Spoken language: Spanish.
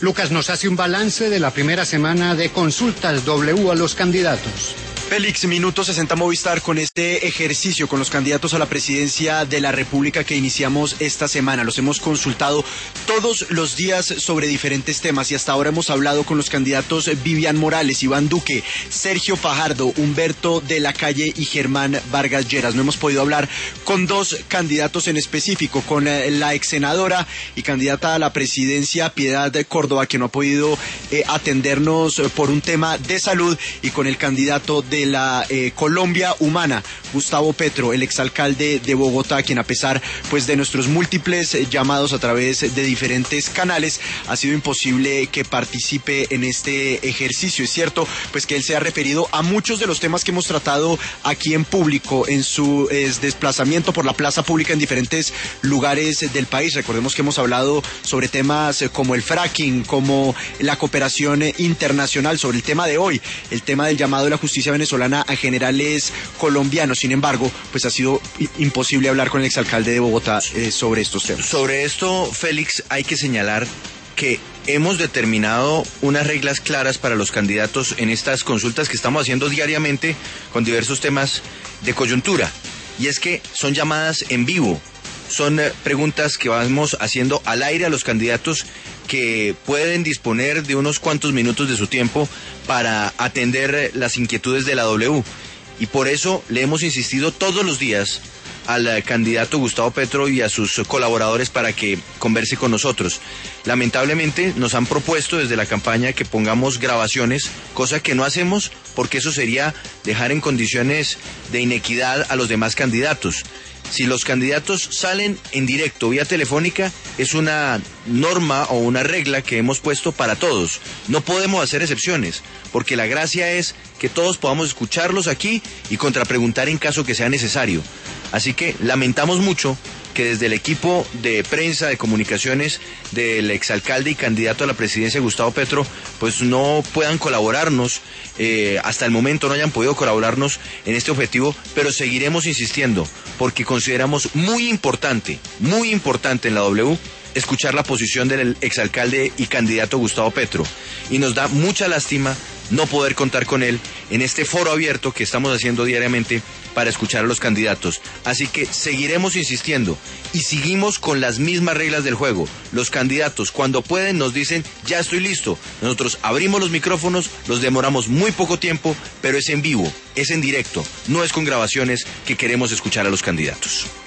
Lucas nos hace un balance de la primera semana de consultas W a los candidatos. Félix, minuto 60 Movistar con este ejercicio con los candidatos a la presidencia de la República que iniciamos esta semana. Los hemos consultado todos los días sobre diferentes temas y hasta ahora hemos hablado con los candidatos Vivian Morales, Iván Duque, Sergio Fajardo, Humberto de la Calle y Germán Vargas Lleras. No hemos podido hablar con dos candidatos en específico, con la ex senadora y candidata a la presidencia Piedad Córdoba, que no ha podido atendernos por un tema de salud, y con el candidato de la Colombia Humana, Gustavo Petro, el exalcalde de Bogotá, quien a pesar pues de nuestros múltiples llamados a través de diferentes canales, ha sido imposible que participe en este ejercicio. Es cierto pues que él se ha referido a muchos de los temas que hemos tratado aquí en público en su desplazamiento por la plaza pública en diferentes lugares del país. Recordemos que hemos hablado sobre temas como el fracking, como la cooperación internacional, sobre el tema de hoy, el tema del llamado de la justicia venezolana a generales colombianos. Sin embargo, pues ha sido imposible hablar con el exalcalde de Bogotá sobre estos temas. Sobre esto, Félix, hay que señalar que hemos determinado unas reglas claras para los candidatos en estas consultas que estamos haciendo diariamente con diversos temas de coyuntura. Y es que son llamadas en vivo, son preguntas que vamos haciendo al aire a los candidatos, que pueden disponer de unos cuantos minutos de su tiempo para atender las inquietudes de la W. Y por eso le hemos insistido todos los días al candidato Gustavo Petro y a sus colaboradores para que converse con nosotros. Lamentablemente nos han propuesto desde la campaña que pongamos grabaciones, cosa que no hacemos porque eso sería dejar en condiciones de inequidad a los demás candidatos. Si los candidatos salen en directo vía telefónica, es una norma o una regla que hemos puesto para todos. No podemos hacer excepciones, porque la gracia es que todos podamos escucharlos aquí y contrapreguntar en caso que sea necesario. Así que lamentamos mucho que desde el equipo de prensa, de comunicaciones del exalcalde y candidato a la presidencia Gustavo Petro, pues no puedan colaborarnos, hasta el momento no hayan podido colaborarnos en este objetivo, pero seguiremos insistiendo, porque consideramos muy importante en la W, escuchar la posición del exalcalde y candidato Gustavo Petro. Y nos da mucha lástima no poder contar con él en este foro abierto que estamos haciendo diariamente para escuchar a los candidatos. Así que seguiremos insistiendo y seguimos con las mismas reglas del juego. Los candidatos cuando pueden nos dicen ya estoy listo. Nosotros abrimos los micrófonos, los demoramos muy poco tiempo, pero es en vivo, es en directo, no es con grabaciones que queremos escuchar a los candidatos.